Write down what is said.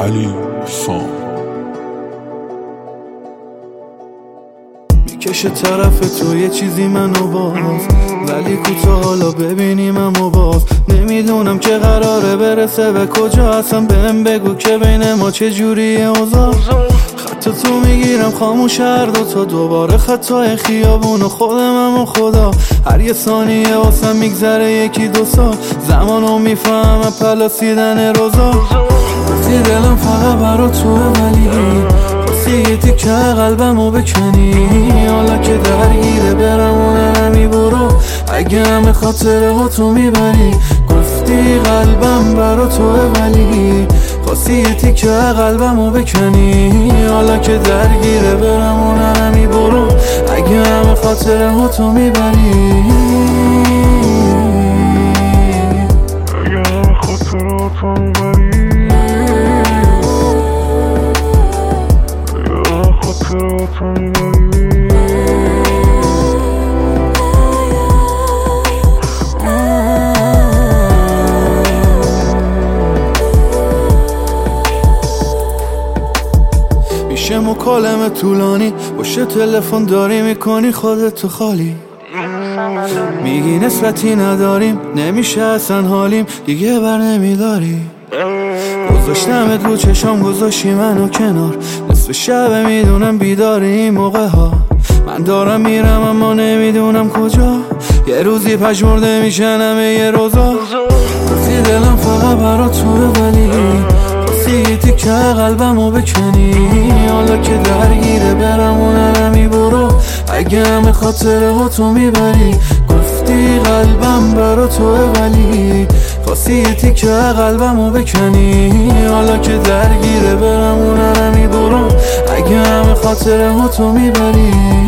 علی فام میکشه طرف تو یه چیزی منو باز، ولی کوتاه حالا ببینیم اما باز نمیدونم که قراره برسه به کجا. اصلا بهم بگو که بین ما چه جوریه اوضاع. خط تو میگیرم خاموش هر دوتا، دوباره خطای خیابون و خودم و خدا. هر یه ثانیه واسم میگذره یکی دو سال، زمانو میفهمم پلاسیدن روزا. وقتی دلم فقط برا توه ولی خواستی یه تیکه قلبمو بکنی. حالا که درگیره برم و نمی برو، اگه همه خاطره ها تو میبری. گفتی قلبم برا توه ولی خواستی یه تیکه قلبمو بکنی. حالا که درگیره برم و نمی برو، اگه همه خاطره ها تو میبری. اگه همه خاطره ها تو میبری. میشه مکالمه طولانی، باشه تلفن داری میکنی خودتو خالی. میگی نسبتی نداریم، نمیشه اصلا حالیم دیگه بر نمیداری. گذاشتمت رو چشام گذاشتی منو کنار، نصف شب میدونم بیداری این موقع ها. من دارم میرم اما نمیدونم کجا، یه روزی پژمرده میشنم یه روزا. گفتی دلم فقط برا توه ولی خواستی یه تیکه قلبمو بکنی. حالا که درگیره برم و نمی برو، اگه همه خاطره ها تو میبری. گفتی قلبم برا توه ولی خواستی یه تیکه قلبمو بکنی. حالا که درگیره برم و نمی برو، اگه همه خاطره ها تو میبری.